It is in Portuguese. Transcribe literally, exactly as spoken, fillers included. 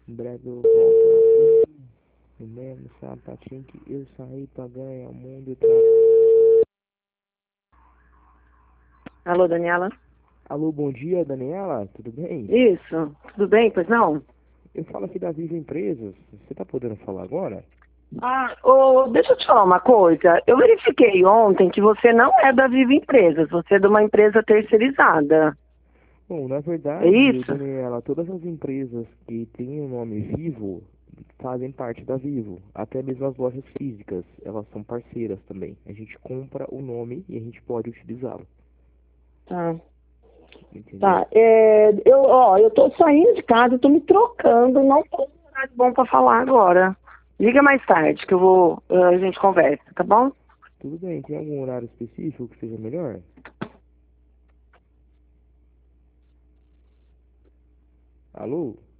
Em breve eu volto. O mesmo sapatinho que eu saí pra ganhar o mundo. Tra... Alô, Daniela? Alô, bom dia, Daniela, tudo bem? Isso, tudo bem? Pois não? Eu falo aqui da Viva Empresas. Você tá podendo falar agora? Ah, ô, deixa eu te falar uma coisa. Eu verifiquei ontem que você não é da Viva Empresas, você é de uma empresa terceirizada. Bom, na É verdade, isso? Daniela, todas as empresas que têm o nome Vivo fazem parte da Vivo. Até mesmo as lojas físicas, elas são parceiras também. A gente compra o nome e a gente pode utilizá-lo, Tá. entendeu? Tá. É, eu, ó, eu tô saindo de casa, eu tô me trocando, não tô com horário bom pra falar agora. Liga mais tarde que eu vou, eh, a gente conversa, tá bom? Tudo bem, tem algum horário específico que seja melhor? Alô?